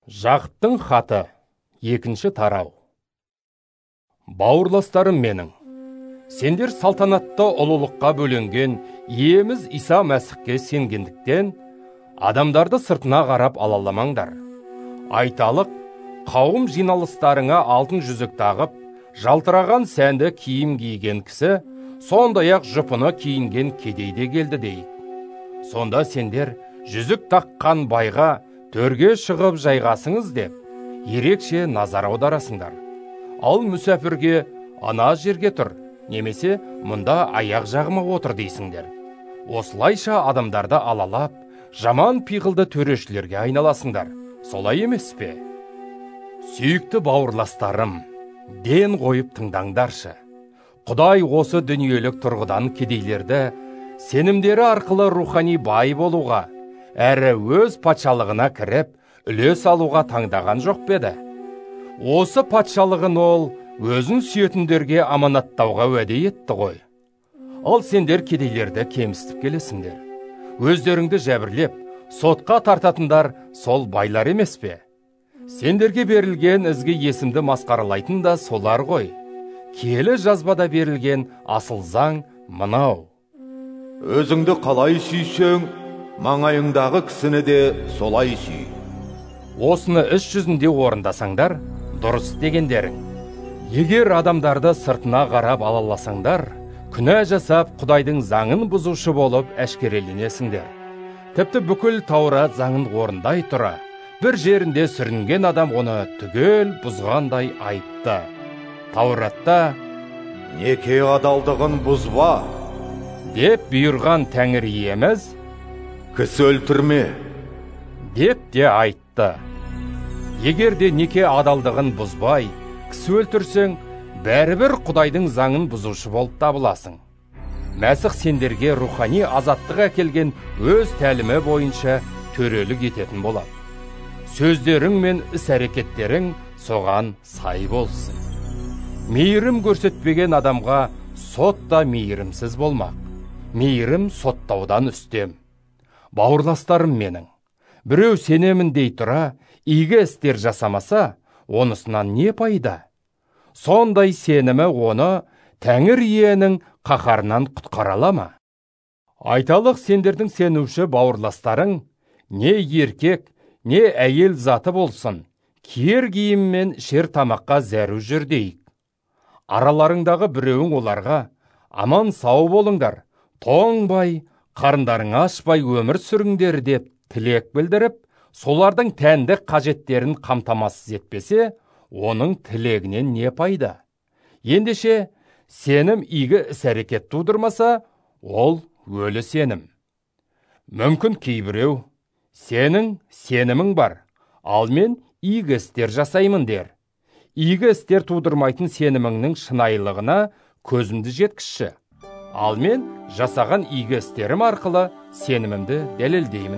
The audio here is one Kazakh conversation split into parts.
Жақыптың хаты, екінші тарау. Бауырластарым менің, сендер салтанатты ұлылыққа бөленген иеміз Иса Мәсіхке сенгендіктен, адамдарды сыртына қарап алаламаңдар. Айталық, қауым жиналыстарыңа алтын жүзік тағып, жалтыраған сәнді киім киген кісі, сондай-ақ жұпыны киінген кедей де келді дейік. Сонда сендер жүзік таққан байға төрге шығып жайғасыңыз деп, ерекше назар аударасыңдар. Ал мүсәпірге ана жерге тұр, немесе мұнда аяқ жағыма отыр дейсіңдер. Осылайша адамдарды алалап, жаман пиғылды төрешілерге айналасыңдар. Солай емес пе? Сүйікті бауырластарым, ден қойып тыңдаңдаршы. Құдай осы дүниелік тұрғыдан кедейлерді сенімдері арқылы рухани бай болуға, әрі өз патшалығына кіріп, үлес алуға таңдаған жоқ педі. Осы патшалығын ол өзін сүйетіндерге аманаттауға уәде етті ғой. Ал сендер кедейлерді кемсітіп келесіңдер. Өздеріңді жәбірлеп, сотқа тартатындар сол байлар емес пе? Сендерге берілген ізгі есімді масқаралайтын да солар ғой. Киелі жазбада берілген асыл заң мынау: өзіңді қалай сүйсең, маңайыңдағы кісіні де солай сүй. Осыны іс жүзінде орындасаңдар, дұрыс дегендерің. Егер адамдарды сыртына қарап алаласаңдар, күнә жасап, Құдайдың заңын бұзушы болып әшкереленесіңдер. Тіпті бүкіл Таурат заңын орындай тұра, бір жерінде сүрінген адам оны түгел бұзғандай айтты. Тауратта неке адалдығын бұзба деп бұйырған Тәңір иеміз кісі өлтірме деп де айтты. Егер де неке адалдығын бұзбай, кісі өлтірсең, бәрібір Құдайдың заңын бұзушы болып табыласың. Мәсіх сендерге рухани азаттық әкелген өз тәлімі бойынша төрелік ететін болады. Сөздерің мен іс-әрекеттерің соған сай болсын. Мейірім көрсетпеген адамға сот да мейірімсіз болмақ. Мейірім соттаудан үстем. Бауырластарым менің, біреу сенемін дей тұра, игі істер жасамаса, онысынан не пайда? Сондай сенімі оны Тәңір иенің қаһарынан құтқара ма? Айталық, сендердің сенуші бауырластарың не еркек, не әйел заты болсын, киер киім мен ішер тамаққа зәру жүр дейік. Араларыңдағы біреуің оларға: аман сау болыңдар, тоңбай, қарындарың ашпай өмір сүріңдер деп тілек білдіріп, солардың тәндік қажеттерін қамтамасыз етпесе, оның тілегінен не пайда? Ендеше, сенім игі іс-әрекет тудырмаса, ол өлі сенім. Мүмкін кейбіреу: сенің сенімің бар, ал мен игі істер жасаймын дер. Игі істер тудырмайтын сеніміңнің шынайылығына көзімді жеткізші. Ал мен жасаған игі істерім арқылы сенімімді дәлелдеймін.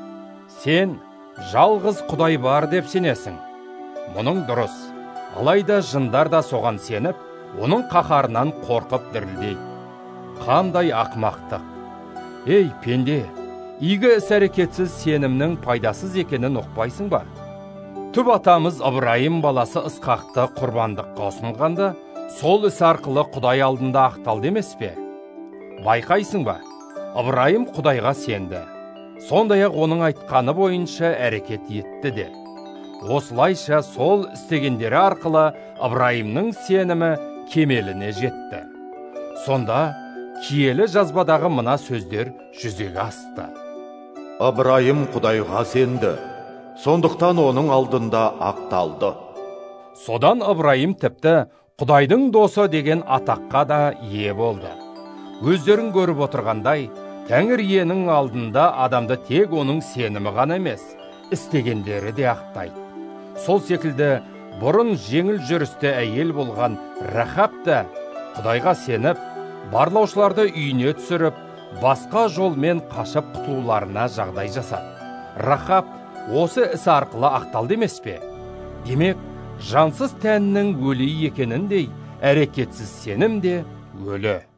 Сен жалғыз Құдай бар деп сенесің. Мұның дұрыс. Алайда жындар да соған сеніп, оның қаһарынан қорқып дірілдейді. Қандай ақымақтық! Ей, пенде, игі іс-әрекетсіз сенімнің пайдасыз екенін ұқпайсың ба? Түп атамыз Ыбырайым баласы Ысқақты құрбандыққа ұсынғанда, сол іс арқылы Құдай алдында ақталды емес пе? Байқайсың ба? Ыбырайым Құдайға сенді. Сондай-ақ оның айтқаны бойынша әрекет етті де. Осылайша сол істегендері арқылы Ыбырайымның сенімі кемеліне жетті. Сонда киелі жазбадағы мына сөздер жүзеге асты: Ыбырайым Құдайға сенді, сондықтан оның алдында ақталды. Содан Ыбырайым тіпті Құдайдың досы деген атаққа да ие болды. Өздерің көріп отырғандай, Тәңір иенің алдында адамды тек оның сенімі ғана емес, істегендері де ақтайды. Сол секілді бұрын жеңіл жүрісті әйел болған Рахап та Құдайға сеніп, барлаушыларды үйіне түсіріп, басқа жолмен қашып құтылуларына жағдай жасады. Рахап осы іс арқылы ақталды емес пе? Демек, жансыз тәннің өлі екеніндей, әрекетсіз сенім де өлі.